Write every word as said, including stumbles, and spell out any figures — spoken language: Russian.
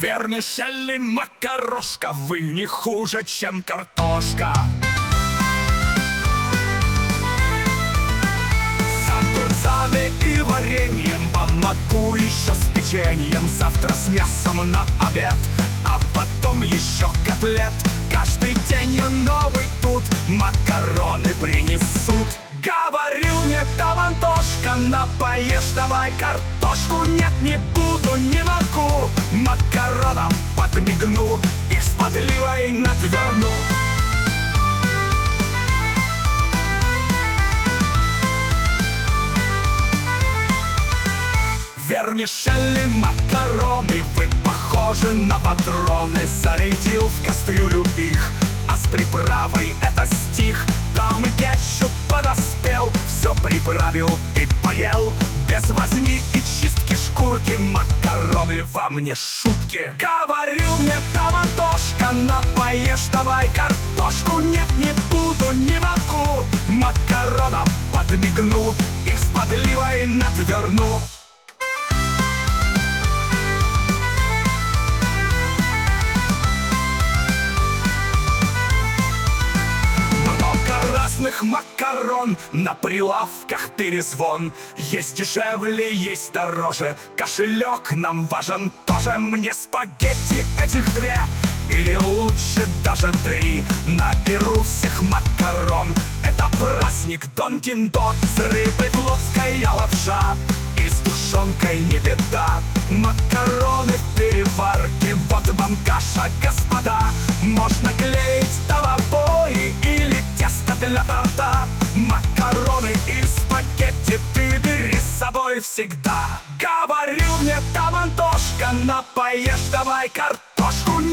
Вермишель и макарошка, вы не хуже, чем картошка. С огурцами и вареньем, по могу еще с печеньем. Завтра с мясом на обед, а потом еще котлет. Каждый день новый тут макароны принесут. Говорил мне там Антошка, напоешь давай картошку. Нет, не буду, не могу, макароном подмигну и с подливой надверну. Вермишели, макароны, вы похожи на патроны. Зарядил в кастрюлю их, а с приправой это стих. Там и кетчуп подоспел, все приправил и поел. Без возни и чистки шкурки, макароны вам не шутки. Говорил мне там Антошка, напоешь давай картошку. Нет, не буду, не могу, макароном подмигну и с подливой надверну. Разных макарон, на прилавках перезвон. Есть дешевле, есть дороже, кошелек нам важен тоже. Мне спагетти этих две, или лучше даже три. Наберу всех макарон, это праздник Дон Киндот. С рыбой плоская лапша и с тушенкой не беда. Макароны в переварке, вот вам каша, господа. Можно клеить там обои или тесто для торта. Макароны и спагетти ты бери с собой всегда. Говорил мне там Антошка, напоешь давай картошку.